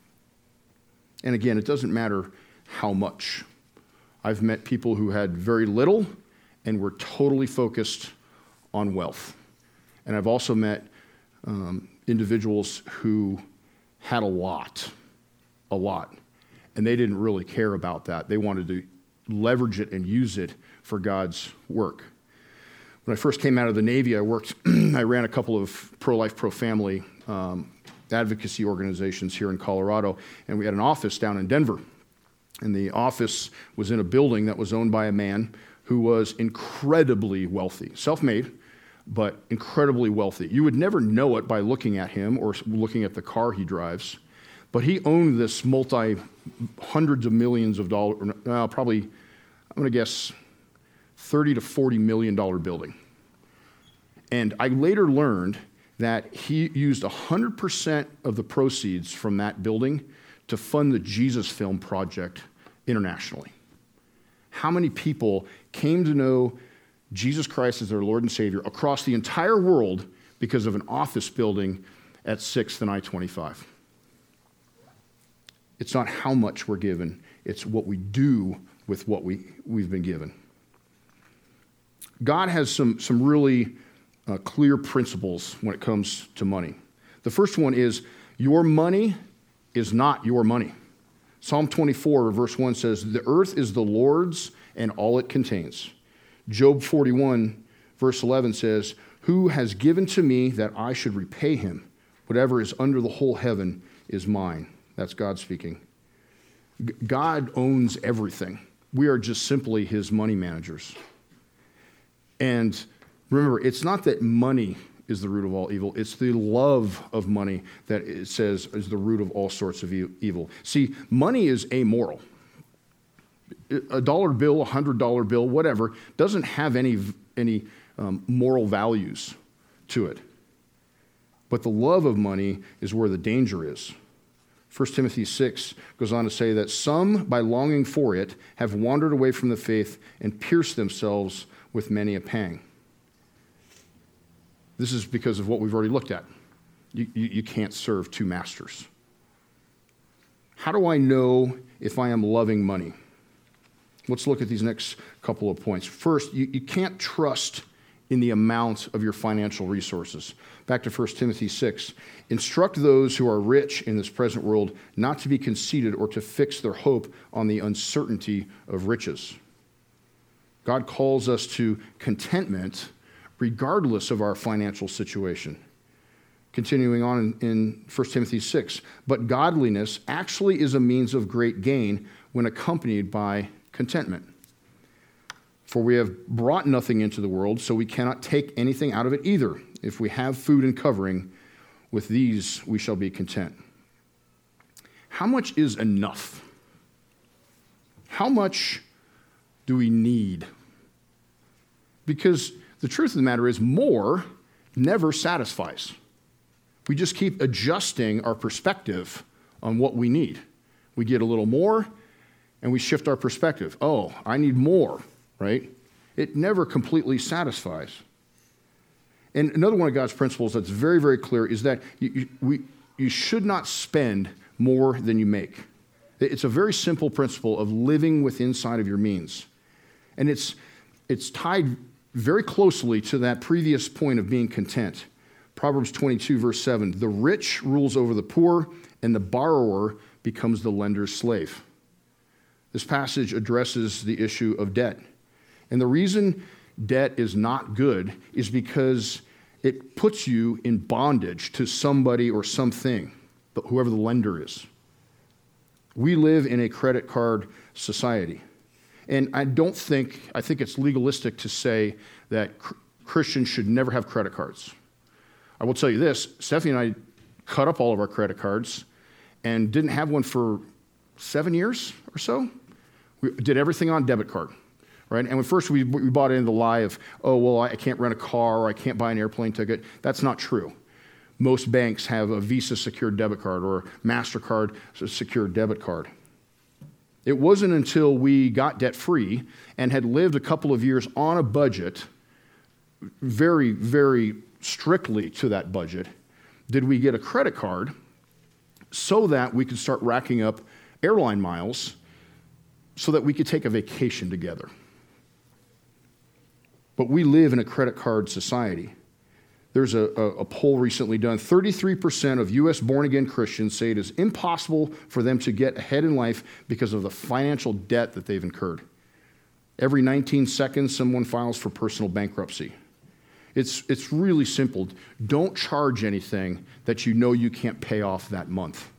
A: And again, it doesn't matter how much. I've met people who had very little and were totally focused on wealth. And I've also met um, individuals who had a lot, a lot, and they didn't really care about that. They wanted to leverage it and use it for God's work. When I first came out of the Navy, I worked, I ran a couple of pro-life, pro-family um, advocacy organizations here in Colorado, and we had an office down in Denver. And the office was in a building that was owned by a man who was incredibly wealthy, self-made, but incredibly wealthy. You would never know it by looking at him or looking at the car he drives, but he owned this multi-hundreds of millions of dollars, uh, probably, I'm going to guess, thirty to forty million dollar building. And I later learned that he used one hundred percent of the proceeds from that building to fund the Jesus Film Project internationally. How many people came to know Jesus Christ as their Lord and Savior across the entire world because of an office building at sixth and I twenty-five? It's not how much we're given, it's what we do with what we, we've been given. God has some, some really uh, clear principles when it comes to money. The first one is, your money is not your money. Psalm twenty-four, verse one says, "The earth is the Lord's and all it contains." Job forty-one, verse eleven says, "Who has given to me that I should repay him? Whatever is under the whole heaven is mine." That's God speaking. G- God owns everything. We are just simply his money managers. And remember, it's not that money is the root of all evil. It's the love of money that it says is the root of all sorts of e- evil. See, money is amoral. A dollar bill, a hundred dollar bill, whatever, doesn't have any, any um, moral values to it. But the love of money is where the danger is. First Timothy six goes on to say that some, by longing for it, have wandered away from the faith and pierced themselves with many a pang. This is because of what we've already looked at. You, you, you can't serve two masters. How do I know if I am loving money? Let's look at these next couple of points. First, you, you can't trust in the amount of your financial resources. Back to First Timothy six. "Instruct those who are rich in this present world not to be conceited or to fix their hope on the uncertainty of riches." God calls us to contentment regardless of our financial situation. Continuing on in, in First Timothy six, but godliness actually is a means of great gain when accompanied by contentment. For we have brought nothing into the world, so we cannot take anything out of it either. If we have food and covering, with these we shall be content. How much is enough? How much do we need? Because the truth of the matter is, more never satisfies. We just keep adjusting our perspective on what we need. We get a little more, and we shift our perspective. Oh, I need more, right? It never completely satisfies. And another one of God's principles that's very, very clear is that you, you, we, you should not spend more than you make. It's a very simple principle of living within inside of your means. And it's, it's tied very closely to that previous point of being content. Proverbs twenty-two, verse seven, the rich rules over the poor, and the borrower becomes the lender's slave. This passage addresses the issue of debt. And the reason debt is not good is because it puts you in bondage to somebody or something, but whoever the lender is. We live in a credit card society. And I don't think, I think it's legalistic to say that cr- Christians should never have credit cards. I will tell you this, Stephanie and I cut up all of our credit cards and didn't have one for seven years or so. We did everything on debit card, right? And when first we, we bought into the lie of, oh, well, I can't rent a car or I can't buy an airplane ticket. That's not true. Most banks have a Visa secured debit card or a MasterCard secured debit card. It wasn't until we got debt-free and had lived a couple of years on a budget, very, very strictly to that budget, did we get a credit card so that we could start racking up airline miles so that we could take a vacation together. But we live in a credit card society. There's a, a, a poll recently done. thirty-three percent of U S born-again Christians say it is impossible for them to get ahead in life because of the financial debt that they've incurred. Every nineteen seconds, someone files for personal bankruptcy. It's, it's really simple. Don't charge anything that you know you can't pay off that month.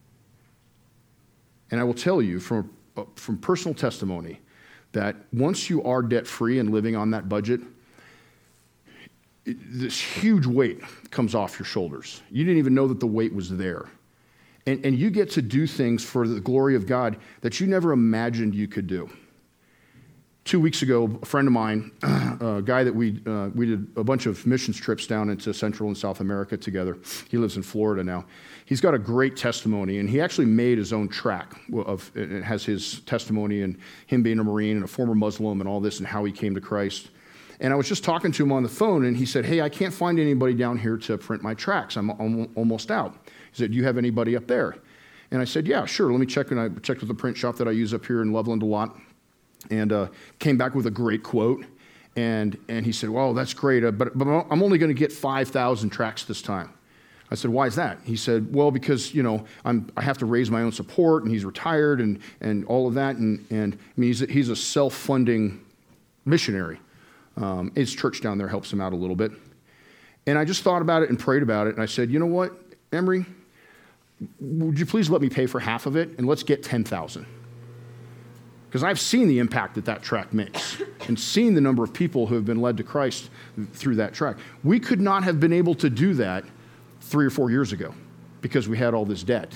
A: And I will tell you from, from personal testimony that once you are debt-free and living on that budget, it, this huge weight comes off your shoulders. You didn't even know that the weight was there. And, and you get to do things for the glory of God that you never imagined you could do. Two weeks ago, a friend of mine, a guy that we uh, we did a bunch of missions trips down into Central and South America together. He lives in Florida now. He's got a great testimony, and he actually made his own track. Of it has his testimony and him being a Marine and a former Muslim and all this and how he came to Christ. And I was just talking to him on the phone, and he said, "Hey, I can't find anybody down here to print my tracks. I'm almost out." He said, "Do you have anybody up there?" And I said, "Yeah, sure. Let me check." And I checked with the print shop that I use up here in Loveland a lot. And uh, came back with a great quote. And and he said, well, that's great, uh, but, but I'm only going to get five thousand tracks this time. I said, why is that? He said, well, because, you know, I'm, I have to raise my own support, and he's retired and, and all of that. And, and I mean, he's a, he's a self-funding missionary. Um, his church down there helps him out a little bit. And I just thought about it and prayed about it. And I said, you know what, Emery, would you please let me pay for half of it, and let's get ten thousand. Because I've seen the impact that that track makes and seen the number of people who have been led to Christ through that track. We could not have been able to do that three or four years ago because we had all this debt.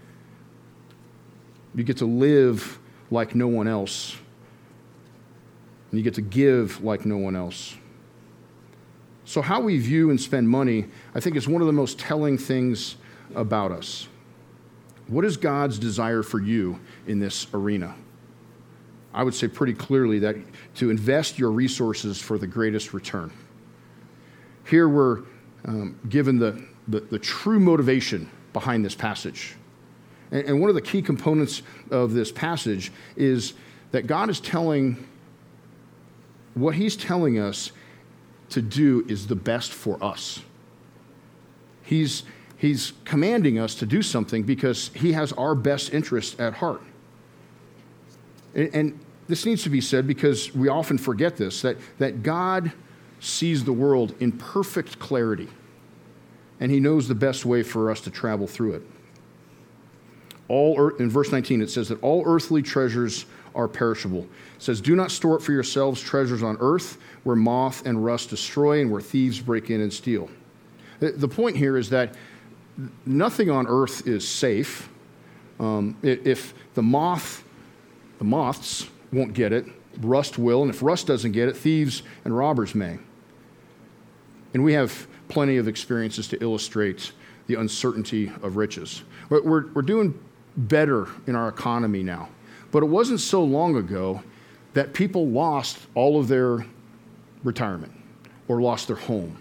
A: You get to live like no one else, and you get to give like no one else. So how we view and spend money, I think, is one of the most telling things about us. What is God's desire for you in this arena? I would say pretty clearly that to invest your resources for the greatest return. Here we're um, given the, the, the true motivation behind this passage. And, and one of the key components of this passage is that God is telling, what he's telling us to do is the best for us. He's, he's commanding us to do something because he has our best interest at heart. And this needs to be said because we often forget this, that, that God sees the world in perfect clarity, and he knows the best way for us to travel through it. All earth, in verse nineteen, it says that all earthly treasures are perishable. It says, do not store up for yourselves treasures on earth where moth and rust destroy and where thieves break in and steal. The, the point here is that nothing on earth is safe. Um, if the moth, the moths won't get it, rust will, and if rust doesn't get it, thieves and robbers may. And we have plenty of experiences to illustrate the uncertainty of riches. We're, we're, we're doing better in our economy now, but it wasn't so long ago that people lost all of their retirement or lost their home.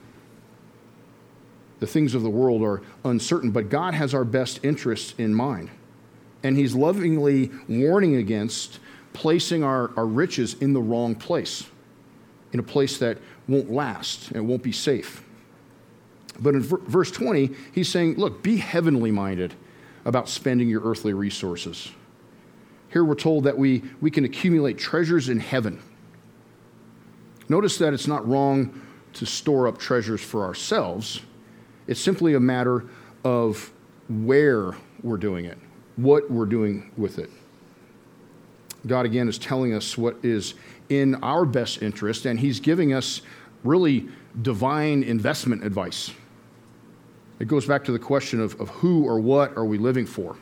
A: The things of the world are uncertain, but God has our best interests in mind. And he's lovingly warning against placing our, our riches in the wrong place, in a place that won't last and won't be safe. But in verse twenty, he's saying, look, be heavenly minded about spending your earthly resources. Here we're told that we, we can accumulate treasures in heaven. Notice that it's not wrong to store up treasures for ourselves. It's simply a matter of where we're doing it, what we're doing with it. God, again, is telling us what is in our best interest, and he's giving us really divine investment advice. It goes back to the question of, of who or what are we living for?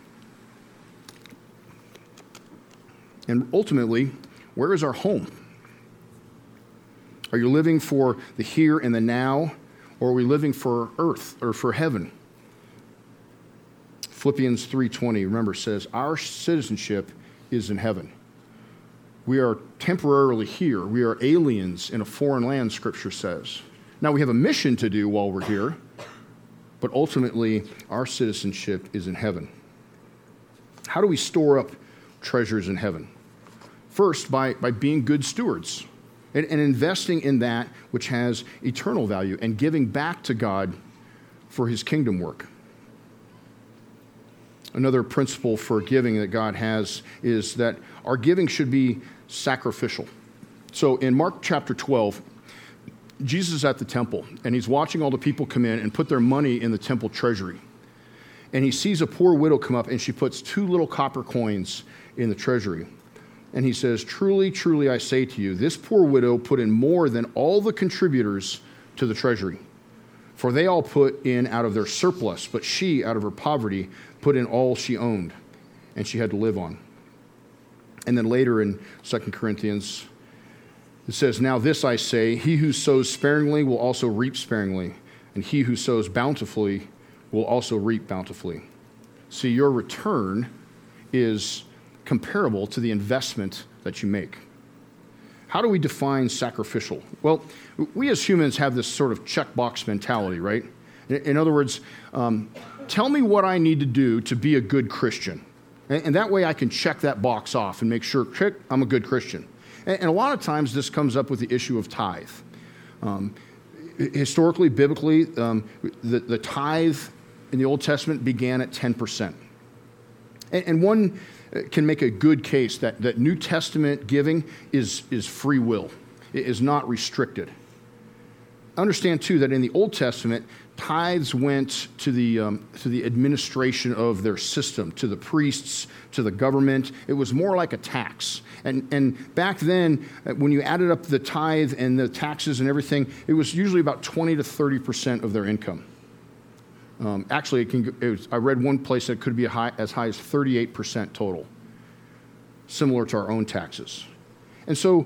A: And ultimately, where is our home? Are you living for the here and the now, or are we living for earth or for heaven? Philippians three twenty, remember, says, our citizenship is in heaven. We are temporarily here. We are aliens in a foreign land, Scripture says. Now, we have a mission to do while we're here, but ultimately, our citizenship is in heaven. How do we store up treasures in heaven? First, by, by being good stewards and, and investing in that which has eternal value and giving back to God for his kingdom work. Another principle for giving that God has is that our giving should be sacrificial. So in Mark chapter twelve, Jesus is at the temple, and he's watching all the people come in and put their money in the temple treasury. And he sees a poor widow come up, and she puts two little copper coins in the treasury. And he says, truly, truly, I say to you, this poor widow put in more than all the contributors to the treasury. For they all put in out of their surplus, but she, out of her poverty, put in all she owned, and she had to live on. And then later in Second Corinthians, it says, now this I say, he who sows sparingly will also reap sparingly, and he who sows bountifully will also reap bountifully. See, your return is comparable to the investment that you make. How do we define sacrificial? Well, we as humans have this sort of checkbox mentality, right? In other words, um, tell me what I need to do to be a good Christian. And, and that way I can check that box off and make sure, check, I'm a good Christian. And, and a lot of times this comes up with the issue of tithe. Um, historically, biblically, um, the, the tithe in the Old Testament began at ten percent. And, and one can make a good case that, that New Testament giving is, is free will. It is not restricted. Understand, too, that in the Old Testament, tithes went to the, um, to the administration of their system, to the priests, to the government. It was more like a tax. And, and back then, when you added up the tithe and the taxes and everything, it was usually about twenty to thirty percent of their income. Um, actually, it can, it was, I read one place that it could be a high, as high as thirty-eight percent total, similar to our own taxes. And so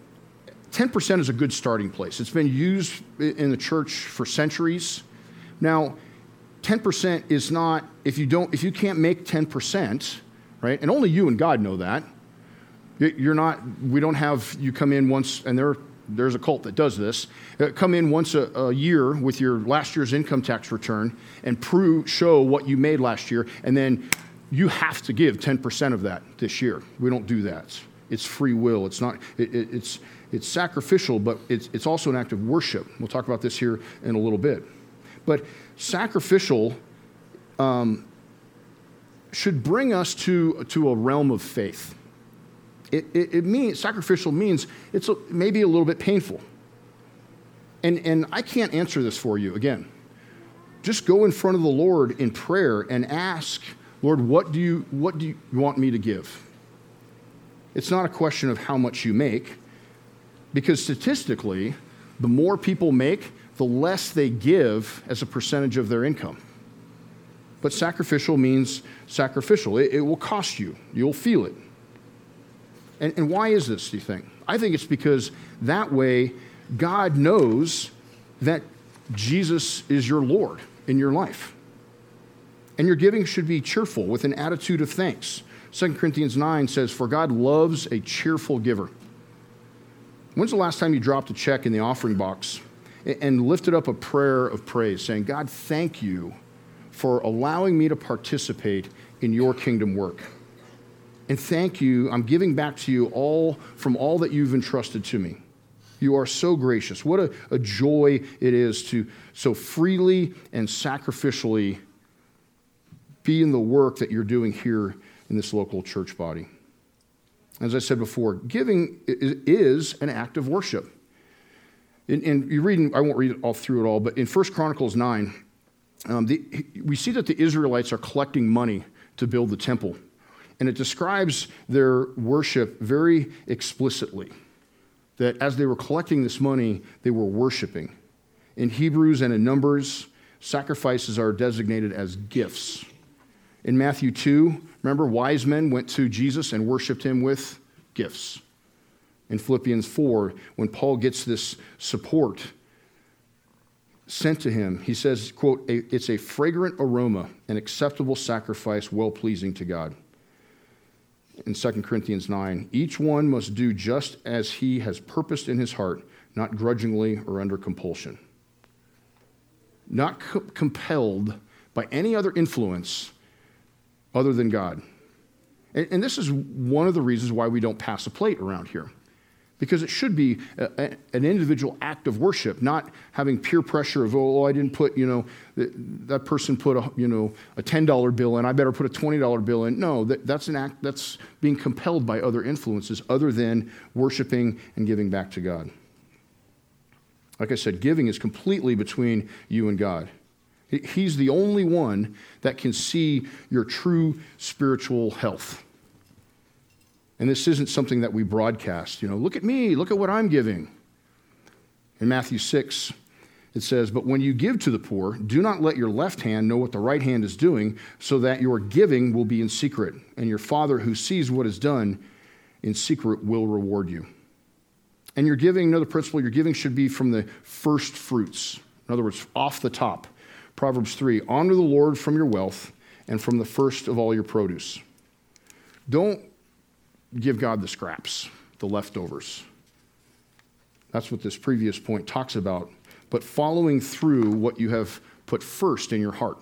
A: ten percent is a good starting place. It's been used in the church for centuries. Now, ten percent is not, if you don't, if you can't make ten percent, right, and only you and God know that, you're not, we don't have you come in once, and there There's a cult that does this. Uh, come in once a, a year with your last year's income tax return and prove, show what you made last year, and then you have to give ten percent of that this year. We don't do that. It's free will. It's not. It, it, it's it's sacrificial, but it's it's also an act of worship. We'll talk about this here in a little bit. But sacrificial um, should bring us to to a realm of faith. It, it, it means, sacrificial means it's a, maybe a little bit painful. And, and I can't answer this for you. Again, just go in front of the Lord in prayer and ask, Lord, what do you, what do you want me to give? It's not a question of how much you make, because statistically, the more people make, the less they give as a percentage of their income. But sacrificial means sacrificial. It, it will cost you. You'll feel it. And, and why is this, do you think? I think it's because that way God knows that Jesus is your Lord in your life. And your giving should be cheerful with an attitude of thanks. Second Corinthians nine says, for God loves a cheerful giver. When's the last time you dropped a check in the offering box and lifted up a prayer of praise saying, God, thank you for allowing me to participate in your kingdom work. And thank you, I'm giving back to you all from all that you've entrusted to me. You are so gracious. What a, a joy it is to so freely and sacrificially be in the work that you're doing here in this local church body. As I said before, giving is an act of worship. And, and you read, I won't read it all through it all, but in First Chronicles nine, um, the, we see that the Israelites are collecting money to build the temple. And it describes their worship very explicitly, that as they were collecting this money, they were worshiping. In Hebrews and in Numbers, sacrifices are designated as gifts. In Matthew two, remember, wise men went to Jesus and worshiped him with gifts. In Philippians four, when Paul gets this support sent to him, he says, quote, it's a fragrant aroma, an acceptable sacrifice, well-pleasing to God. In Second Corinthians nine, each one must do just as he has purposed in his heart, not grudgingly or under compulsion. Not co- compelled by any other influence other than God. And, and this is one of the reasons why we don't pass a plate around here. Because it should be a, a, an individual act of worship, not having peer pressure of, oh, I didn't put, you know, that, that person put a, you know, a ten dollar bill in, I better put a twenty dollar bill in. No, that, that's an act that's being compelled by other influences other than worshiping and giving back to God. Like I said, giving is completely between you and God. He's the only one that can see your true spiritual health. And this isn't something that we broadcast. You know, look at me, look at what I'm giving. In Matthew six, it says, but when you give to the poor, do not let your left hand know what the right hand is doing, so that your giving will be in secret, and your Father who sees what is done in secret will reward you. And your giving, another principle, your giving should be from the first fruits. In other words, off the top. Proverbs three, honor the Lord from your wealth and from the first of all your produce. Don't give God the scraps, the leftovers. That's what this previous point talks about. But following through what you have put first in your heart.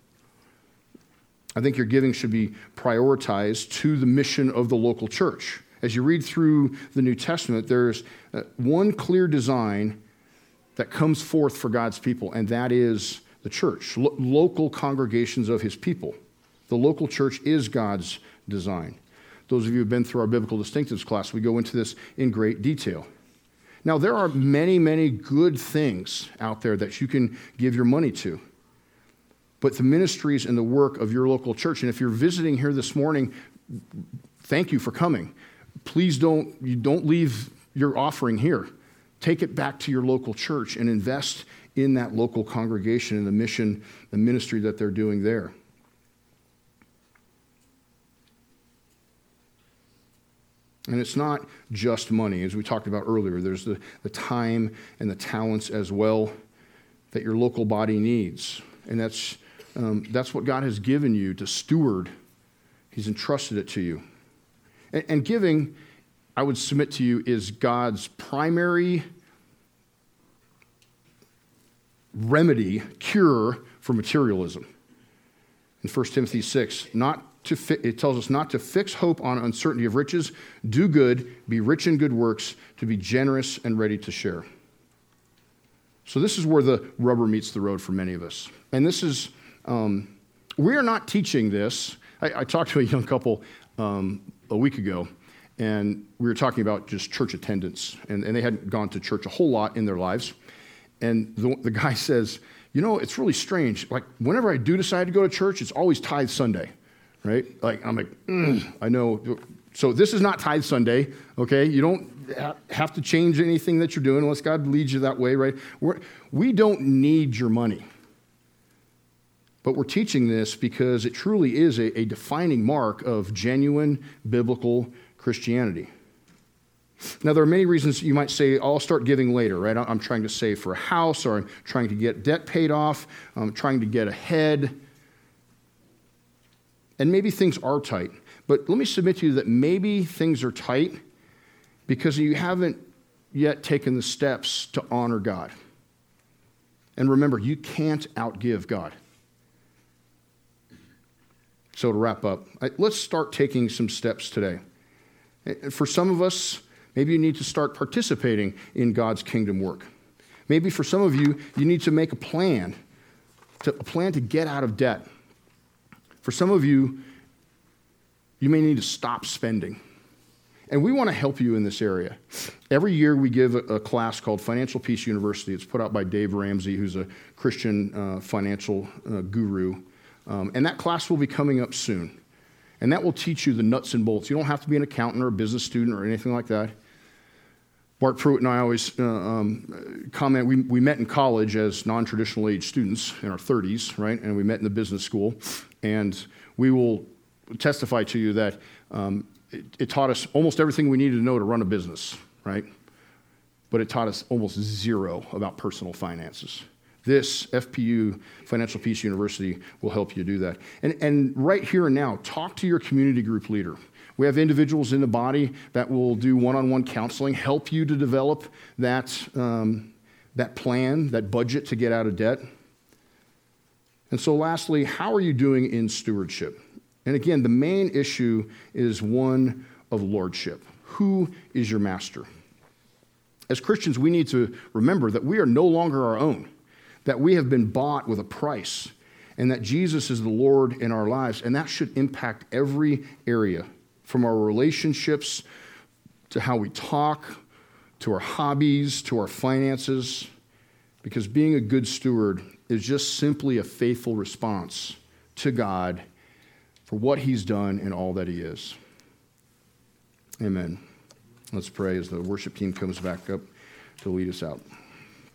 A: I think your giving should be prioritized to the mission of the local church. As you read through the New Testament, there's one clear design that comes forth for God's people, and that is the church, lo- local congregations of his people. The local church is God's design. Those of you who have been through our biblical distinctives class, we go into this in great detail. Now, there are many, many good things out there that you can give your money to. But the ministries and the work of your local church, and if you're visiting here this morning, thank you for coming. Please don't, you don't leave your offering here. Take it back to your local church and invest in that local congregation and the mission, the ministry that they're doing there. And it's not just money, as we talked about earlier. There's the, the time and the talents as well that your local body needs. And that's, um, that's what God has given you to steward. He's entrusted it to you. And, and giving, I would submit to you, is God's primary remedy, cure for materialism. In First Timothy six, not to fi- it tells us not to fix hope on uncertainty of riches, do good, be rich in good works, to be generous and ready to share. So this is where the rubber meets the road for many of us. And this is, um, we are not teaching this. I, I talked to a young couple um, a week ago, and we were talking about just church attendance, and, and they hadn't gone to church a whole lot in their lives. And the, the guy says, you know, it's really strange. Like, whenever I do decide to go to church, it's always Tithe Sunday, right? Like, I'm like, mm, I know. So this is not Tithe Sunday, okay? You don't ha- have to change anything that you're doing unless God leads you that way, right? We're, we don't need your money. But we're teaching this because it truly is a, a defining mark of genuine biblical Christianity. Now, there are many reasons you might say, I'll start giving later, right? I'm trying to save for a house, or I'm trying to get debt paid off, I'm trying to get ahead. And maybe things are tight. But let me submit to you that maybe things are tight because you haven't yet taken the steps to honor God. And remember, you can't outgive God. So to wrap up, let's start taking some steps today. For some of us, maybe you need to start participating in God's kingdom work. Maybe for some of you, you need to make a plan, to, a plan to get out of debt. For some of you, you may need to stop spending. And we want to help you in this area. Every year we give a, a class called Financial Peace University. It's put out by Dave Ramsey, who's a Christian uh, financial uh, guru. Um, and that class will be coming up soon. And that will teach you the nuts and bolts. You don't have to be an accountant or a business student or anything like that. Bart Pruitt and I always uh, um, comment, we, we met in college as non-traditional age students in our thirties, right? And we met in the business school. And we will testify to you that um, it, it taught us almost everything we needed to know to run a business, right? But it taught us almost zero about personal finances. This F P U, Financial Peace University, will help you do that. And, and right here and now, talk to your community group leader. We have individuals in the body that will do one-on-one counseling, help you to develop that, um, that plan, that budget to get out of debt. And so lastly, how are you doing in stewardship? And again, the main issue is one of lordship. Who is your master? As Christians, we need to remember that we are no longer our own, that we have been bought with a price, and that Jesus is the Lord in our lives, and that should impact every area, from our relationships to how we talk, to our hobbies, to our finances, because being a good steward is just simply a faithful response to God for what he's done and all that he is. Amen. Let's pray as the worship team comes back up to lead us out.